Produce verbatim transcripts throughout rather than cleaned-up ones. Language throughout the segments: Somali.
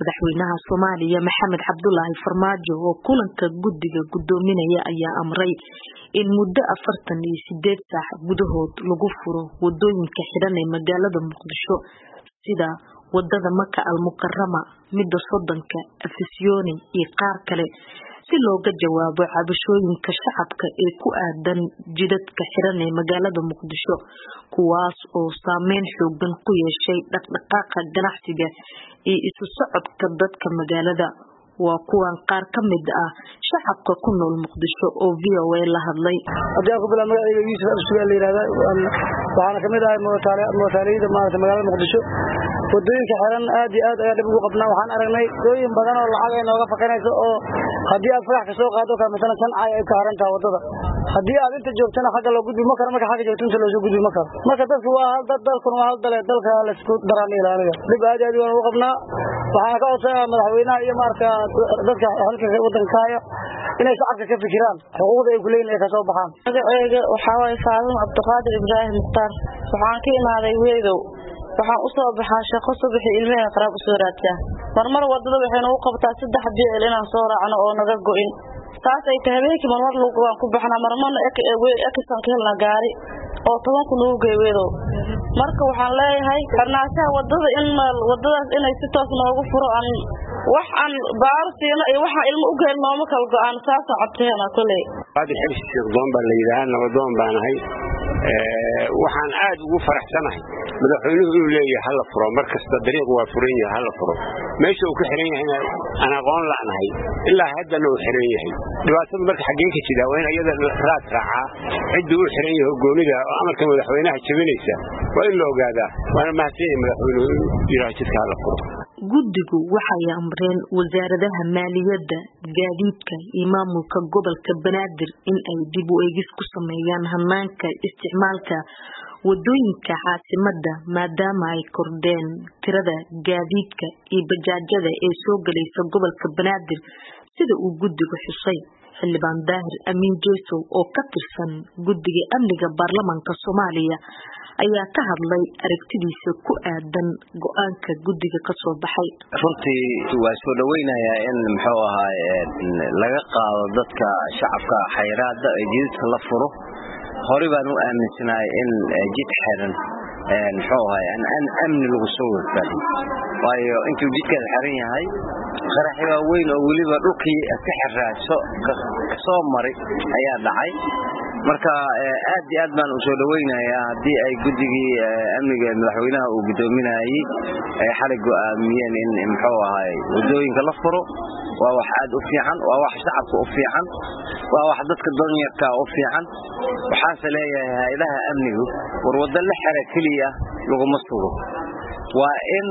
madaxweynaha Soomaaliya Maxamed Cabdullaahi Farmaajo oo kulanka guddiga gudoominaya ayaa amray in muddo afartan iyo sideed saac gudahood lagu furo wadooyinka xiran ee magaalada Muqdisho sida wadada Maka al-Mukarrama, midda Sodonka, Afisyooni iyo qaar kale si looga jawaabo cabashooyinka shacabka ee ku aadan jidadka xiran ee magaalada Muqdisho kuwaas oo saameyn xooggan ku yeeshay dhaqdhaqaaqa ganacsiga iyo isu socodka dadka magaalada. waa kuwan qaar ka mid ah shacabka ku nool Muqdisho oo V O A la hadlay. Hadii ku bilaabay magacayga Yusuf Absuul la yiraahdo waxaan ka mid ahay mootaaleyda maanta magaalada Muqdisho. wadooyinka xiran aad iyo aad ayaa dib ugu qabnaa. waxaan aragnay gooyin badan oo lacag ay nooga fakanayso oo hadii aad farax ka soo qaado ka midan san ay ka harantaa wadada. hadii aad inta joogtana xagga loo gudbi ma karo, marka xagga joogtana loo soo gudbi ma karo. marka dadku waa hal dad dalku waa hal dal dalka la isku daraan ilaaliya. dib aad aad ugu qabnaa. waxaan ka codsadaa madaxweynaha iyo marka dadka halka wadanka inay shacabka ka fikiraan xuquuqda ay ku leeyihiin ka soo baxaan. magacayga waxa way Faadumo Cabdiqaadir Ibraahim Muxtaar. waxaan ka imaaday Weedow. waxaan u soo baxaa shaqo subax ilmaha qarab u soo raadsaa. marmar wadada waxayna u qabtaa saddex biil inaan soo raacno oo naga go'in. taas ay tahay habeenkii marmar lagu waan ku baxnaa, marmarna ekisan ka helna gaari oo toban kun ugu geeyo. marka waxaan leeyahay qarnaasaha wadada in wadadaas inay si toos noogu furo aan wax aan baarsiino iyo waxa ilmo u geeyno ma kala go'aan saas cabteena kulay. Hadi xilsi doon baa la yiraahdaa nabadoon baanahay. ee waxaan aad ugu faraxsanahay madaxweynuhu inuu leeyahay hal furo markasta dariiq waa furan yahay hal furo meesha uu ka xiran yahay ana aqoon laanahay ilaa hadda uu xiran yahay. dhibaatada marka xagee ka jira waa in ayada raad raaca cidii uu xiran yahay goonida amarka madaxweynaha jabinaysa waa in la ogaadaa. waana mahadsanyahay madaxweynuhu yiraahdo jidka hal furo. guddigu waxay amreen wasaaradaha maaliyadda, gaadiidka iyo maamulka gobolka Banaadir in ay dib u eegis ku sameeyaan hanaanka isticmaalka wadooyinka caasimadda maadaama ay kordheen tirada gaadiidka iyo bajaajyada ee soo galaysa gobolka Banaadir sida uu guddigu xusay. xildhibaan Daahir Amiin Jeesow oo ka tirsan guddiga amniga baarlamaanka Soomaaliya ayaa ka hadlay aragtidiisa ku aadan go'aanka guddiga ka soo baxay. runtii waa soo dhaweynayaa in muxuu ahaa laga qaado dadka shacabka xayraada ee jidka la furo. hore baan u aaminsanahay in jid xiran ee muxuu ahaa an amni lagu soo warfaaday waayo intuu jidka xiran yahay qaraxyo weyn oo waliba dhulkii ka xiraaso ka soo maray ayaa dhacay. marka aad iyo aad baan u soo dhaweynayaa hadii ay guddigii amniga madaxweynaha uu gudoominayay ay xalay go'aamiyeen in muxuu ahaa wadooyinka la furo. waa wax aad u fiican, waa wax shacabka u fiican, waa wax dadka danyarka u fiican. waxaan leeyahay hay'adaha amnigu war wada la xira kaliya lagu masuulo waa in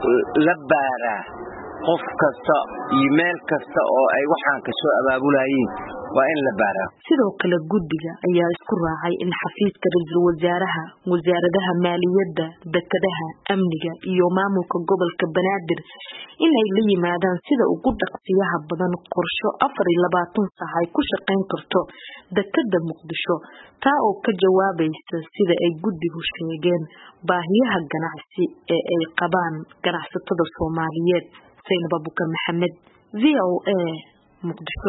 la baaraa qof kasta iyo meel kasta oo ay waxaan ka soo abaabulayeen waa in la baaraa. sidoo kale guddiga ayaa isku raacay in xafiiska ra'iisul wasaaraha, wasaaradaha maaliyadda, dekedaha, amniga iyo maamulka gobolka Banaadir in ay la yimaadaan sida ugu dhaqsiyaha badan qorsho afar iyo labaatan saac ay ku shaqeyn karto dekeda Muqdisho taa oo ka jawaabaysa sida ay guddigu sheegeen baahiyaha ganacsi ee ay qabaan ganacsatada Soomaaliyeed. Zainab Abubakar Maxamed, V O A, Muqdisho.